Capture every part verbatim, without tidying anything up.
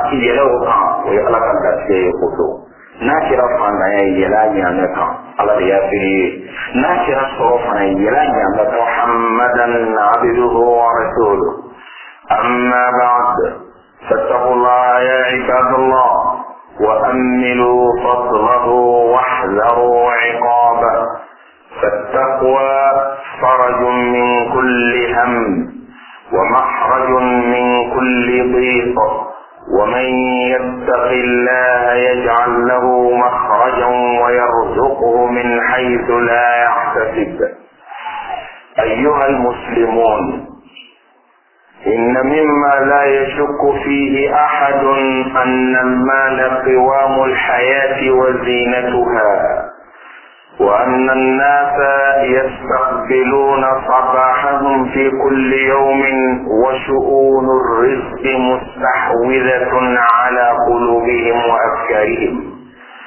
yelauka o ya ala kan gaske koto na kira fanda ya yela nyame kan ala ya firi na kira so fana yela nyame kan muhammadan abduhu wa rasuluhu amma ba'd fattaqullaha ya ibadallah wa ammilu fadlahu واحذروا عقابه فالتقوى فرج من كل هم ومخرج من كل ضيق ومن يتق الله يجعل له مخرجا ويرزقه من حيث لا يحتسب. أيها المسلمون، إن مما لا يشك فيه أحد أن المال قوام الحياة وزينتها، وأن الناس يستقبلون صباحهم في كل يوم وشؤون الرزق مستحوذة على قلوبهم وأفكارهم.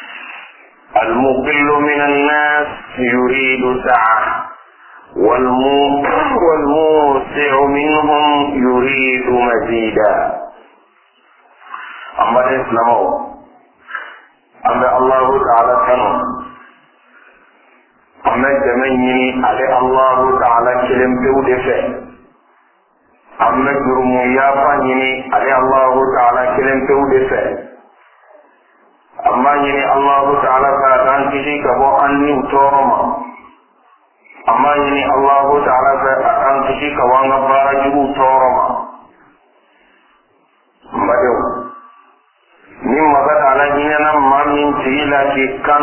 المقل من الناس يريد سعة، والموسع منهم يريد مزيدا. أما الإسلام أما الله تعالى كانوا أما جميعني على الله تعالى كلم تودفع أما جرم يافعني على الله تعالى كلم تودفع أما يني الله تعالى فأتان كشي كبو أني وطورما أما يني الله تعالى فأتان كشي كبو أنبارجه وطورما مدو مما قد على جننا ما من تهيلا كي كان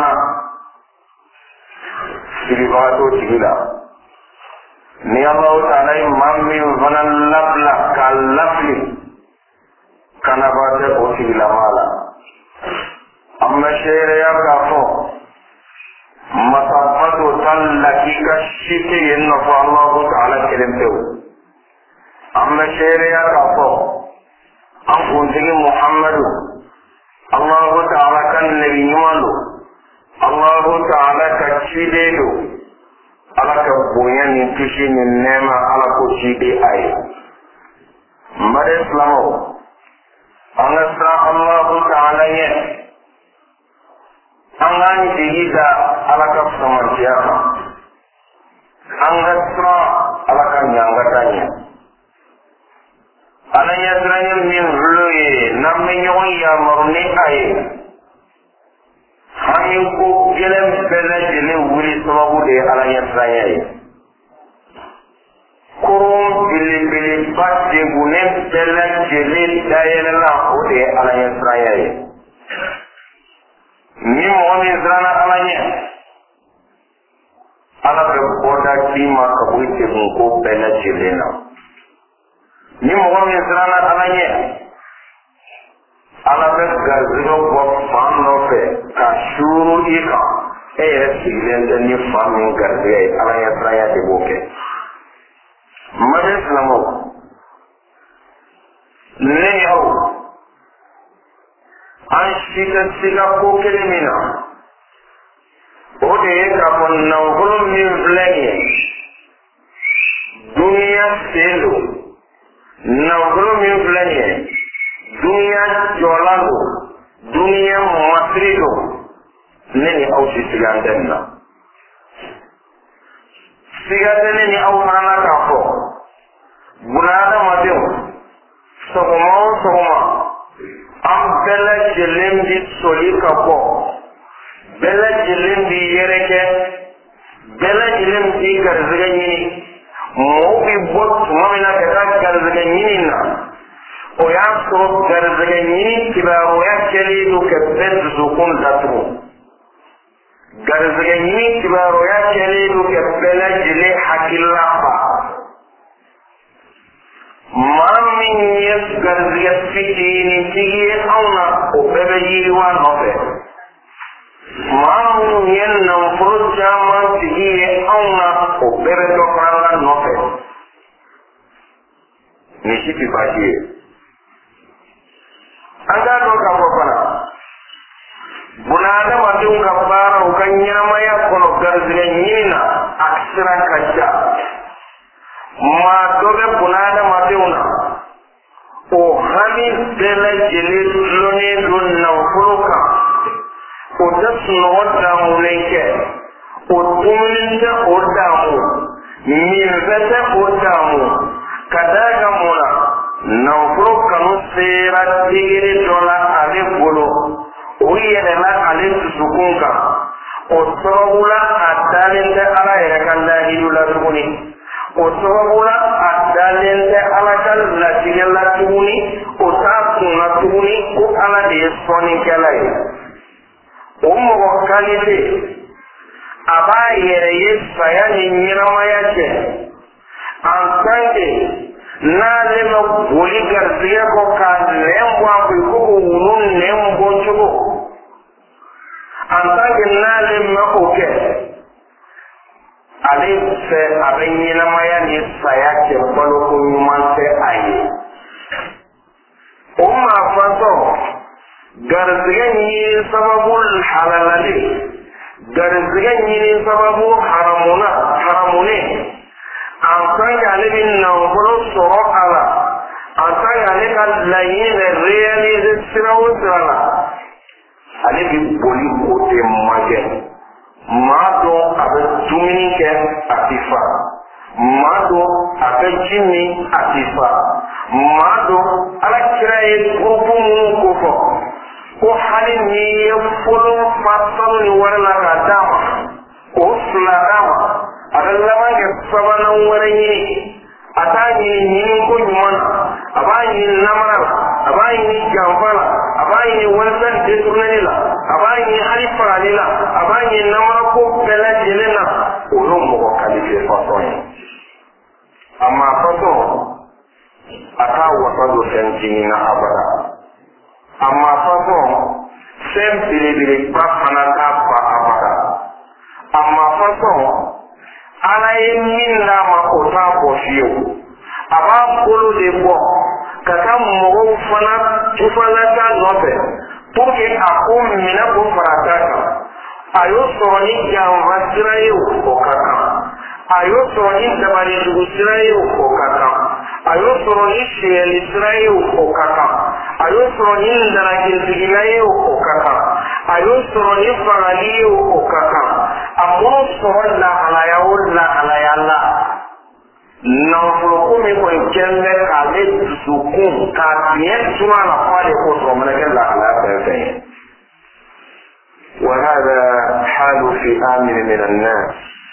siribato tigila ni Allah ta'ala mammi wana labla ka lafli kana bate o tigila mala amma shere ya kafo masafatu tallaki ka shite yenno fa Allah ta'ala kelemte amma shere ya kafo an kuntigi Muhammadu Allah ta'ala kan nabi nyumalu Allah ta'ala ka cidedo ala ka bonya ni kishi ni nema ala ko cide ay mare islamo anasra Allah ta'ala ye angan digida ala ka samartiya angasra ala ka nyangatanya ananya tranya min ruye namme nyon ya marni ay hanyar ko gilan bela jele wuri sababu da ala ya tsaye kurun bilibili batte gune bela jele dayela na ko da ala ya tsaye ni mo ni zana ala nya ala be boda kima ka buite ko bela jele na ni mo ni zana ala nya ala be garzino ko fano fe ka shuru ika e resilen de ni fano garde ala ya traya de boke mare islamo ne yo an shita siga ko kelimina o de ka kon na gulu min blenge dunia selo na gulu min blenge dunia jolando dunia masrido neni au sigandenna sigadene au nana kafo bunada madem sogoma sogoma am bela jelemdi soli kafo bela jelemdi yereke bela jelemdi garzgani mo bi bot mamina ka garzgani na o ya so garzgani kibaro ya kele do ke bet zukun datru garzgani kibaro ya kele do ke bela jile hakilla fa mamin yes garzgat fitini tigi awna o bebe yiwa nofe mamin yen nam furja man tigi awna o bebe to franga nofe nishiti baje anda do ka fofana bunada madun ka bara ukanya maya kono garzga nyina aksira kaja ma dobe bunada maduna o hani bela jele lone don na fuluka o ta suno da mu leke o tumin da o da mu min bata o da mu kadaga muna na fuluka no sera digiri dola ale bolo o yele la ale sukunka o sobula adalinde ala yere kan la hidula tuguni o sobula adalinde ala kan la tigella tuguni o ta kunna tuguni ko ala de soni kelay o mo kalite aba yere yesaya ni nyirama yake antange na le no boli garziya ko kan lembo ko ko wunun lembo chugo antange na le makoke ale se abenyi na maya ni saya ke balo ko nyuman se aye o ma faso garziya ni sababul halalali garziya ni sababu haramuna haramune antange ale bin na bolo soro ala antange ale ka layin realize sirawo sirala ale bi boli kote mage mado abe tumini ke atifa mado abe jimi atifa mado ala kira ye grupu mun kofo ko hali ni ye folo fasalu ni warla ka dama ko sula dama abe lama ke sabana wara ni atani ni ko nyuman abani namara abani jamfala abani wansan de turnanila abani halifara lila abani namara ko bela jelena olo mo kalife fason amma faso ata wasado sentini na abara amma faso sempile bile bafana ta ba abara amma faso ala yemin la ma ota ko fiyo aba kolo de bo kaka mo fana tufala ta nobe porque akum mina ko farataka ayo soni jam vasirayo ko kaka ayo soni dabali dugusirayo ko kaka ayo soni sheli sirayo ko kaka ayo soni ndarakin tigilayo ko kaka ayo soni faraliyo ko kaka amo sona alaya wala alaya la na furukumi ko kelle kale sukun ka bien tuma na fale ko so mana kella ala tafe wa hada halu fi amin min an-nas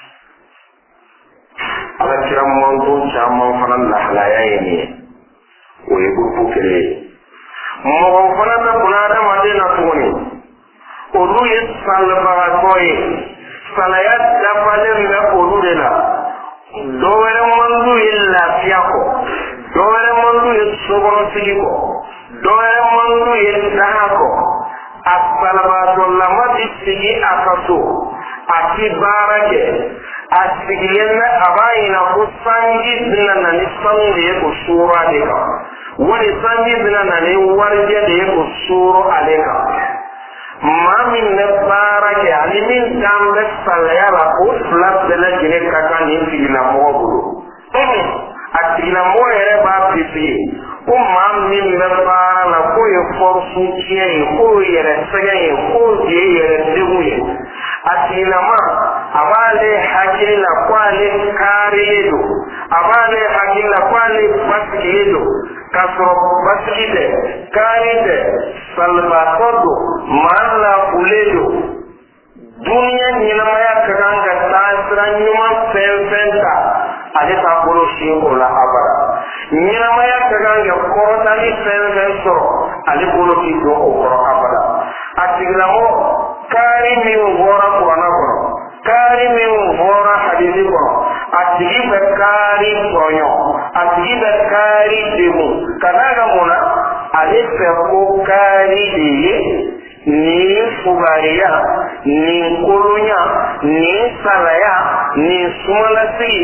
ala kiram mondu chamon fanan la halayani o yebu pukele mo fanan na kunada madina tuni odu yesalba koy salayat dafale na odu dela dowere mandu illa fiako dowere mandu yesogono sigiko dowere mandu yedahako asalabato lamati sigi akaso ati barake asigiyena abayina ko sangi dina nani sangi ko sura deka wani sangi dina nani warje de ko sura aleka mamin ne barake alimin tambe salayala ko flap de la jine kaka ni fila mogulo eh atila moere ba pipi ko mamin ne bara la ko e forsu tie ko yere sege ko die yere debuye atila ma abale hakila kwale karido abale hakila kwale baskido kasro baskide karide salvatodo mala uledo dunia nyinamaya kaganga tasra nyuma sensenta ale ta bolo shingo la abara nyinamaya kaganga korota ni sensenso ale bolo kido okoro abara atigramo kari mi wora qur'ana kono kari mi wora hadithi kono atigibe kari proyo atigibe kari demu kanaga mona ale ko kari diye ni fugariya ni kulunya ni salaya ni sumalasi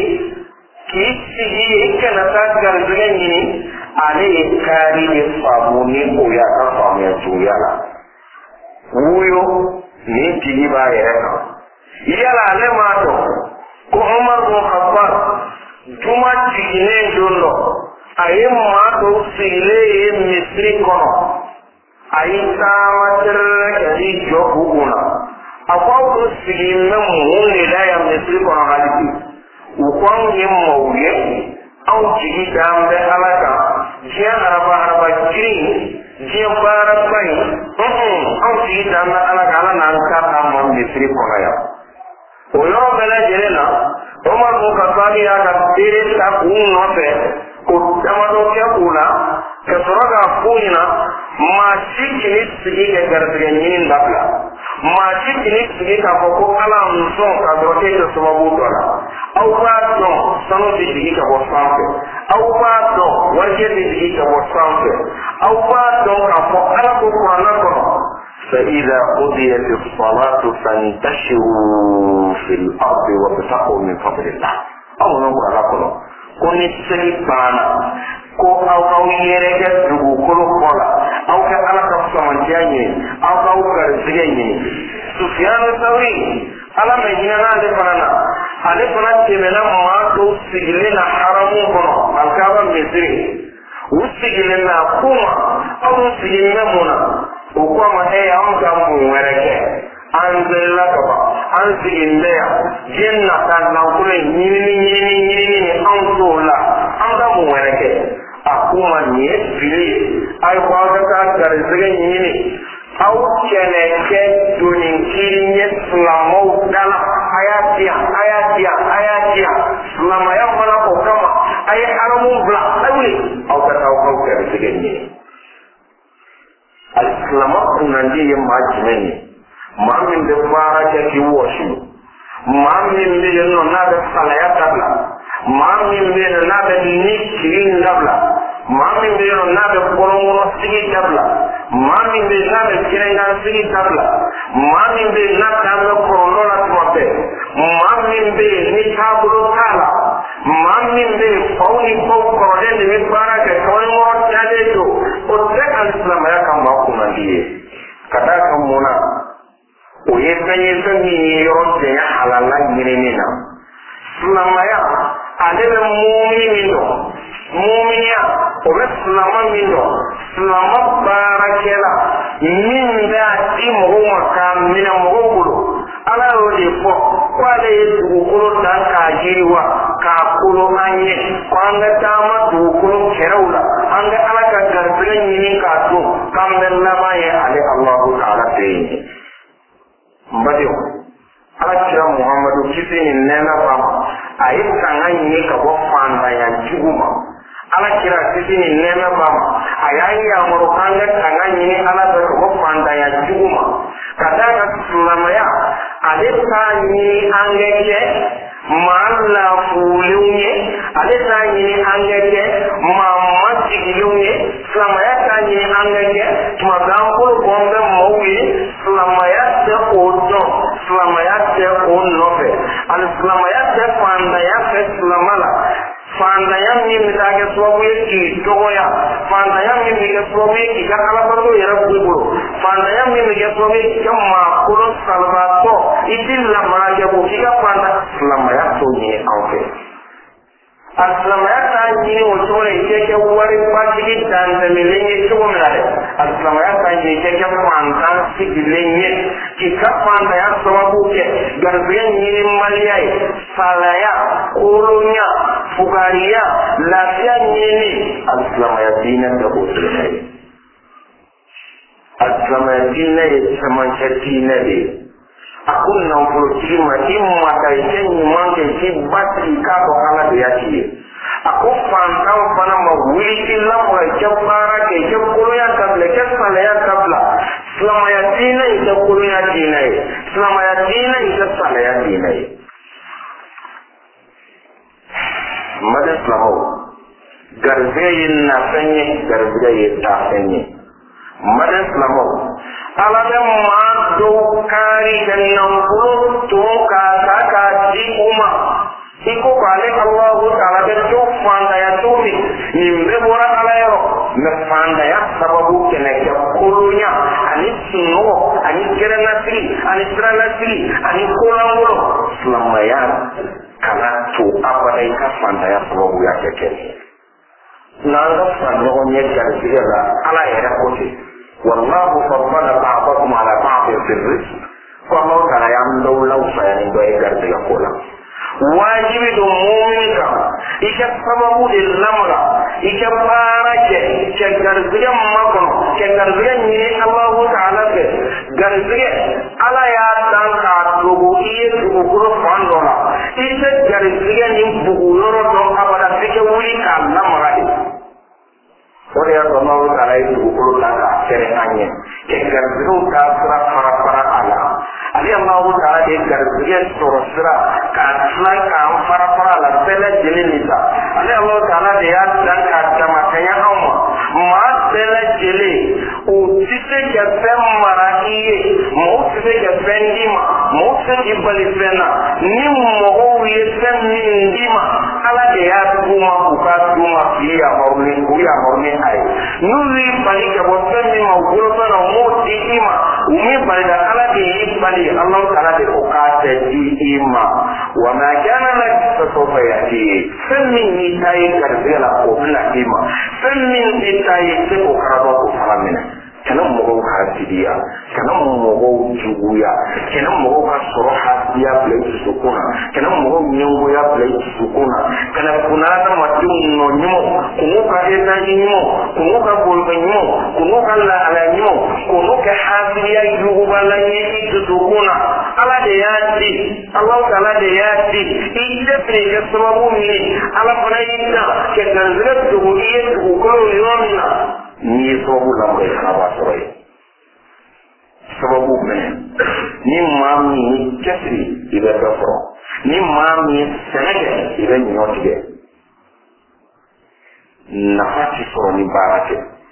kisi kana ta gardunya ni ale kari de famuni oya ka famu tuyala uyo ni tigiba yaka yala le mato ko Umar bin Khattab tuma tigine jondo ayi ma to sigile ye misri kono ayi taama tere kadi jɔ buguna a ko aw to sigi mɛ mun de la ya misri kono hali bi u ko anw ye maaw ye anw jigi dan bɛ ala kan diɲɛ araba araba jiri diɲɛ baaraba in anw jigi dan bɛ ala kan ala n'an ka an ma misiri kɔnɔ yan o yɔrɔ bɛɛ lajɛlen na Umar bin Khattab y'a ka bere ta k'u nɔfɛ ko damadɔ kɛ k'u la ka sɔrɔ k'a f'u ɲɛna maa si kini sigi kɛ garizɛgɛ ɲini dabila maa si kini sigi k'a fɔ ko ala musɔn ka sɔrɔ k'e tɛ sababu dɔ la aw b'a dɔn sanu bɛ jigin ka bɔ sanfɛ aw b'a dɔn warijɛ bɛ jigin ka bɔ sanfɛ aw b'a dɔn k'a fɔ ala ko kuranna kɔnɔ فإذا قضيت الصلاة فانتشروا في الأرض وابتغوا من فضل الله أو نقول على كله كوني سليبانا ko aw kaw yere ke dugu kolo kola aw ka ala ka samantianye aw kaw garzige ni Sufyan Thawri ala me hinana de fanana ale fana temena ma to sigilena haramu kono al kaaba misri usigilena kuma aw sigilena mona o ko ma e am ga mu wereke anzela ka ba an sigilena jenna tan na ko ni ni ni ni ni an tola an ga mu wereke akuma nye fili ay kwaga ka garzige nyini aw kene ke dunin kirinye slamo dala ayatia ayatia ayatia slama ya mala ko kama ay haramu bla awli aw ka taw ko garzige nyini al slama kunandi ye majmeni mamin de fara ke ki woshi mamin de no na da salaya tabla mamin de na da ni kirin dabla Mami be no na be korongo sigi tabla mami be na be kirenga sigi tabla mami be na ta be korongo la tuape mami be ni tablo kala mami be fauni ko korode ni bara ke kono tade to o te al-islam ya kamba ko ndiye kada kan mona o ye kanye sangi yoro te halala nyine na islamaya ale be mu'mino mu'minya o be silama min dɔ silama baarakɛla min bɛ a di mɔgɔw ma k'a minɛ mɔgɔw bolo ala y'o de fɔ ko ale ye dugukolo dan k'a yiriwa k'a kolo an ye ko an ka taama dugukolo kɛrɛw la an ka ala ka garizɛgɛ ɲini k'a to k'an bɛ laban ye ale alahu taala fɛ yen n badenw ala kira muhamadu kisi ni nɛɛma ba ma a ye tanga ɲini ka bɔ fantanya jugu ma ala kira kisi ni nɛɛma ba ma a y'a yamuru k'an ka tanga ɲini ala fɛ ka bɔ fantanya jugu ma ka d'a ka silamɛya ale t'a ɲini an ka kɛ maa lafuulenw ye ale t'a ɲini an ka kɛ maa masigilenw ye silamɛya t'a ɲini an ka kɛ tuma bɛɛ an kolo bɔn bɛ maaw ye silamɛya tɛ o dɔn silamɛya tɛ o nɔfɛ ali silamɛya tɛ fantanya fɛ silama la fantanya min bɛ taa kɛ sababu ye k'i dɔgɔya fantanya min bɛ kɛ sababu ye k'i ka alabato yɛrɛ b'u bolo fantanya min bɛ kɛ sababu ye k'i ka maakolo salibaatɔ i tɛ lamara kɛ ko k'i ka fanta silamɛya t'o ɲini aw fɛ a silamɛya t'a ɲini o cogo la i kɛ kɛ waribasigi dantɛmɛlen ye cogo min na dɛ a silamɛya t'a ɲini i kɛ kɛ fantan sigilen ye k'i ka fantanya sababu kɛ garizɛgɛ ɲinimaliya ye salaya kolonya fugariya lafiya ɲini a silamɛya diinɛ tɛ o sira ye a silamɛya diinɛ ye cɛmancɛ diinɛ de ye a ko nafolotigi ma i mata i kɛ ɲuman kɛ k'i basigi k'a fɔ ala de y'a k'i ye a ko fantan fana ma wuli i lamɔgɔ i kɛ baara kɛ i kɛ kolonya dabila i kɛ salaya dabila silamɛya diinɛ i kɛ kolonya diinɛ ye silamɛya diinɛ i kɛ salaya diinɛ ye made silamɛw garizɛgɛ ye nafɛn ye garizɛgɛ ye taafɛn ye made silamɛw ala bɛ maa dɔw kaari ka nafolo ton k'a ta k'a di u ma i ko k'ale alahu taala bɛ to fantanya cogo min nin bɛɛ bɔra ala yɔrɔ mɛ fantanya sababu kɛnɛ kɛ kolonya ani sunɔgɔ ani gɛrɛnasigi ani siranasigi ani kolankolon silamɛya kana to abada i ka fantanya sababu ya kɛ kɛnɛ nanga fanno ne garziga la ala yara kote wallahu faddala ba'dakum ala ba'din fil rizq ko Allah ta'ala yam dawla usayan do e garziga kola wajibi do mu'min ka ika sababu de lamra ika fara ke ke garziga makon ke garziga ni Allah ta'ala ke garziga ala ya dan ka dogo iye dogo ko fandona ita garziga ni bugu yoro do abada fike wuri ka lamra ore ya Allah ta'ala itu buku la serenanya ke garziga ka sura para para ala ali Allah ta'ala de garziga surasra ka sura ka para para la tele jelilita ali Allah ta'ala de ya dan ka kama kaya amma ma tele jeli o tite ke fem maraiye mo tite ke fendima mo tite ibali fena ni mo ye fem ndima ala de ya kuma ku ka kuma fiya horni ku ya horni ai nuzi bali ke bo femi ma guro na mo ti ima umi bali da ala de ibali Allah ta'ala de ko ka te di ima wa ma kana lak tasawfa yati femi ni tai karbela ko na ima femi ni tai se ko karaba ko falamina kana mo ka hasidiya kana mo juguya kana mo ka soro hasidiya play sukuna kana mo nyongo ya play sukuna kana kunana matu no nyimo kunuka ena nyimo kunuka bolba nyimo kunuka la ala nyimo kunuka hasidiya yugo la nyiki sukuna ala de yati Allah ta'ala de yati inde prega sababu mi ala faraida ke ganzira dugo iye dugo ko yomina ni sababu la mo kana ba soroy sababu men ni mami ni kesri ibe dofro ni mami senege ibe nyotige nafati soro ni barake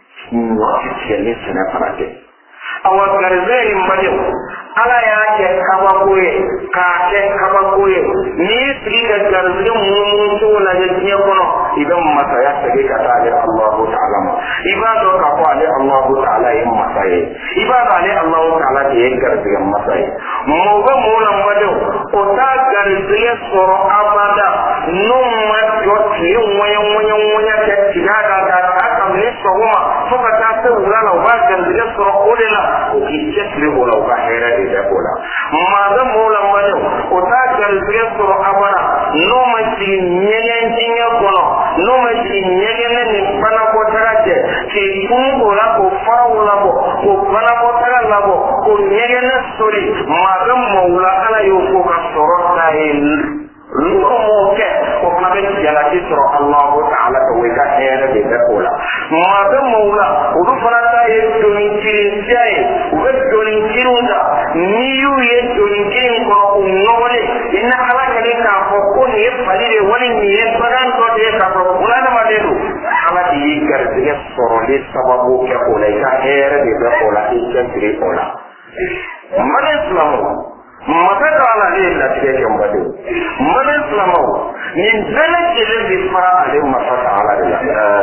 nyotige ni sene parake awa garzeli mbade ala ya ke kaba koye ka ke kaba koye ni sirga garzeli mumun to la je tiya kono idan masa ya sage ka ta da Allah ta'ala ibado ka ko ale Allah ta'ala yin masaye ibada ale Allah ta'ala ke yin garzeli masaye mo ga mo na mbade o ta garzeli soro abada no ma yo ti wanya wanya wanya ke tiga ga ta kam ne so ma so ka ta ta wala la ba garzeli soro olena ko ki tesle wala ba hera da kola maga mola mano o ta garbe so abara no ma ti nyen tinya kono no ma ti nyen ne bana ko tarate ke kun ko la ko faula bo ko bana ko tarala bo ko nyen sori maga mola ala yo ko ka soro ta en lumo ke ko ma be jala ti soro Allah ta'ala ko we ka hera de kola maga mola o do farata e do ni ti sai o do ni kirunda niyu ye donikin ko unnole inna ala kale ka ko ko ne falire wani ne bagan to de ka ko ulana madedu ala di garde soro le sababu ke ko le ka here de be ko la ikentri ko la man islamu mata ala le la de ke mbadu man islamu min zala jele bi fara ale mata ala la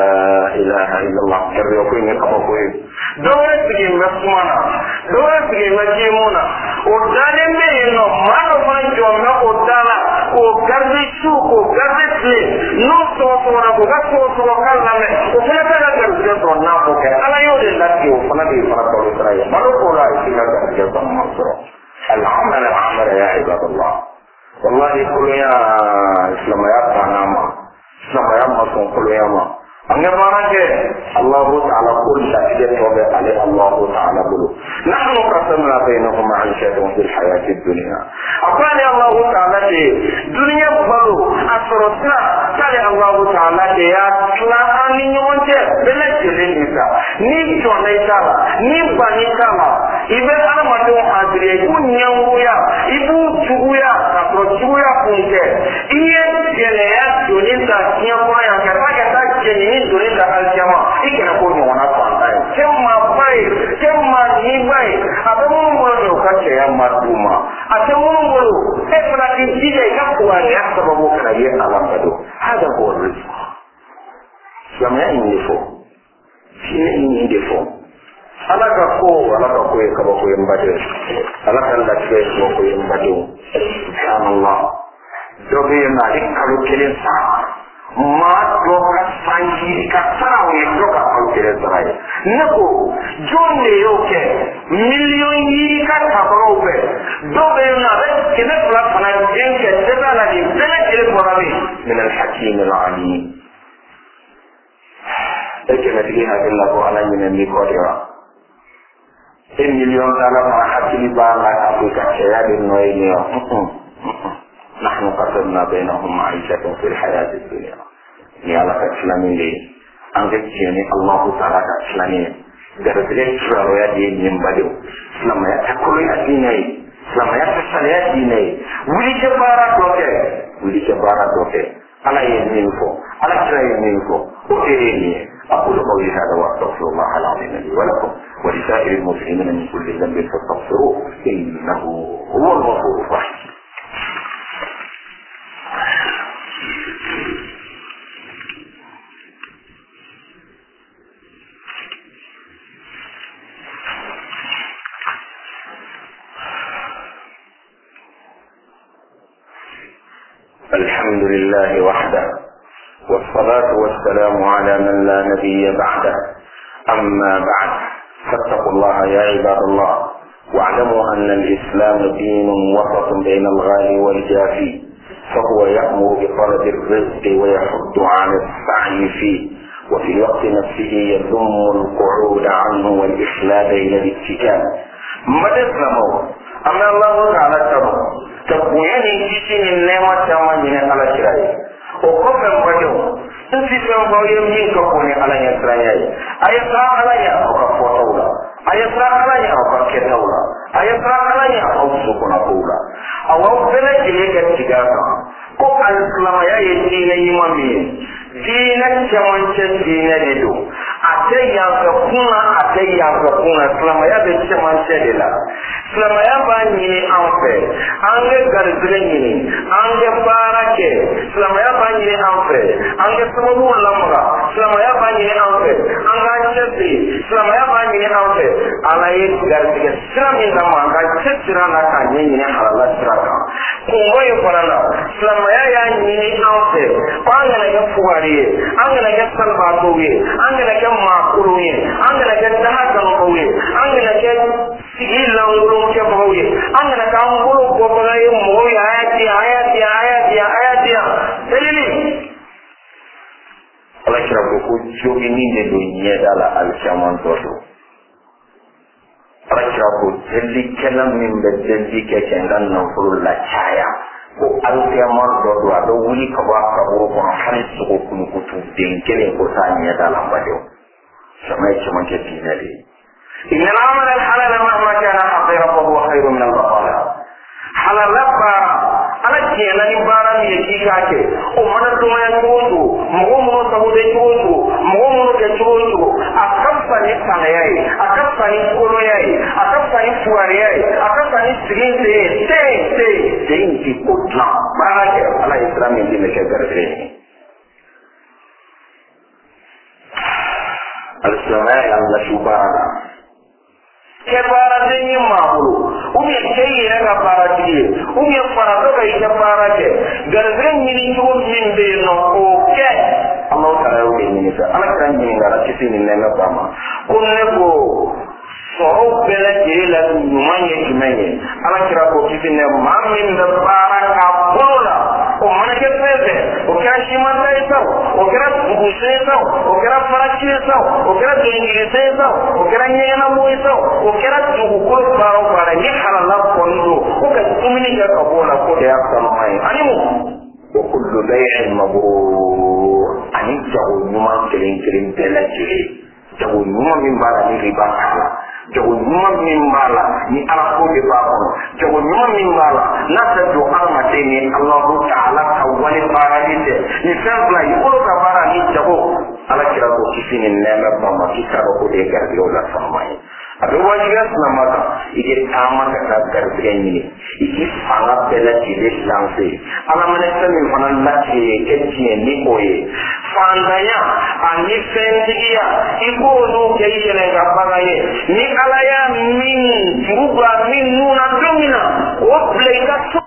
ilaha illallah kare ko ne ka ko dole sige masumana dole sige majimuna o dale me no mano fanjo me o dala o garde su ko garde tle no to to na ko ga to to kala me o fela ta garde to na ko ke ala yo de la ki o fana de fara to tra ya maro ko la ki la garde to ma so al-amal al-amal ya ibadallah wallahi kullu ya islam ya tanama islam ya ma ko kullu ya ma anggar mana ke Allah Ta'ala pun tak dia tobat oleh Allah Ta'ala dulu. Nahnu qasamna bainahum ma'ishatahum fil hayatid dunya. Apa ni Allah Ta'ala di dunia baru asrotna kali Allah Ta'ala dia telah ani nyonce bela jelin kita. Ni jonai kala, ni bani kala. Ibe ana madu hadire kunya uya, ibu cuya, kapro cuya punke. Iye jele ya joninta nya ko yang kata kata jeni ni joninta aljama. Ikena ko ni wana pantai. Kemma bai, kemma ni bai. Apa mumbo ka ce ya maduma. Ata mumbo e fara din jide ka ko ya sababu kana ye alam kado. Hada ko rizq. Jamia ni fo. Sini ni defo. Alaka ko alaka ko e kaba ko yambade. Alaka la ke ko ko yambade. Subhanallah. Dobe na ikkalu kelin sa. Ma do ka sanji ka sara o ye doka aw kere sarai nako jonne yoke million yi ka tabaro be do be na be kene pla fana denke deba la ni bele kele borabi min al hakim al alim ekene tigi hadilla ko ala ni ni ko dira ten million dala ma hakili ba la ka ka ya de noy ni نحن قسمنا بينهم معيشتهم في الحياة الدنيا ni ala ka islamin de an ga ciyani Allah ta'ala ka islamin da rage tsaro ya de yin bado islam ya takulu ya dinai islam ya tsara ya dinai wuri ke bara doke wuri ke bara doke ala yin min ko ala kira yin min ko ko ere ni aqulu qawli hada wa astaghfirullah al-azim li wa lakum wa li sa'iril muslimin min kulli dhanbin fastaghfiruhu innahu huwal ghafurur rahim. الحمد لله وحده والصلاة والسلام على من لا نبي بعده أما بعد فاتقوا الله يا عباد الله واعلموا أن الإسلام دين وسط بين الغالي والجافي فهو يأمر بطلب الرزق ويحض على السعي فيه وفي الوقت نفسه يذم القعود عنه والإخلاد إلى الاتكال ماذا اسلموا أما الله تعالى تبقى تقويني كيشين النعمة تمامين على شرائي وقفن بدو تنسيسن بوين من كفوني على يسرائي أيسرا علي أو كفوتولا أيسرا علي أو كفتولا أيسرا علي أو سكونا قولا أو أفضل إليك التجارة ko al-islam ya yi dina imami dina chamanche dina dedo ate ya kuna ate ya kuna islam ya be chamanche dela islam ya ba ni anfe ange garzire ni ange barake islam ya ba ni anfe ange sababu lamra islam ya ba ni anfe anga chesi islam ya ba ni anfe alaye garzire islam ni lama ga chesira na ka ni ni halala siraka ko wayo parala islam ya ya ni anfe anga na yafuari anga na yasalba towe anga na makuluye anga na dahaga ngowe anga na sigila ngulu ke bawe anga na ngulu ko bagaye mo ayati ayati ayati ayati dalili ala kira ko jogi ni ne do nyeda la al shaman todo ala kira ko jelli kelam min be jelli ke kengan no fulu la chaya ko alfiamar do do do wuli ko ba ka buru ko halis ko kunu kutu den kele ko sanya dalam bado samai cuma ke dinari inna al-amal al-halal mahma kana hadiran fa huwa khairun min al-batal halal labba ala kiyana ni baran ye kikake o mana tuma ya tuwoto mo mo sabude tuwoto mo mo ke tuwoto akaffa ni sanayai akaffa ni koloyai akaffa ni fuariyai akaffa ni siginde te te te inti kutla barake ala islam ni me ke garre al-samai Allah subhana ke bara denye mahulu umi keye na bara diye umi fara to kai ke bara ke garren ni ko min be no o ke Allah ta'ala o ni ta ala kan ni ngara kiti ni na bama kunne ko so bele ke la nyumanye kimenye ala kira ko kiti ne mamin da bara ka bola o mana ke pese o kira shimanda isa o kira buguse isa o kira farachi isa o kira ingilise isa o kira nyena mo isa o kira dugu ko baro bara ni halala kondo o ka tumini ga kabola ko da yakal mai animu wa kullu bay'in mabrur ani jawu nyuma kelin kelin telajiri jawu nyuma min bara ni riba jawu nyuma min bala ni ala ko de ba ko jawu nyuma min bala nasa do alma teni Allah ta'ala kawali bara ni de ni sabla yulo ka bara ni jawu ala kira ko kisini nema ba ma kikaro ko de garbiyo la samai abe wajiga namata ike tamata ka garbiyo ni iki fanga bela tile lanse ala manesa min fana lati kettie ni koye fandanya ani fendiya iko no kayele ga bagaye ni ala ya min buga min nuna domina o play ka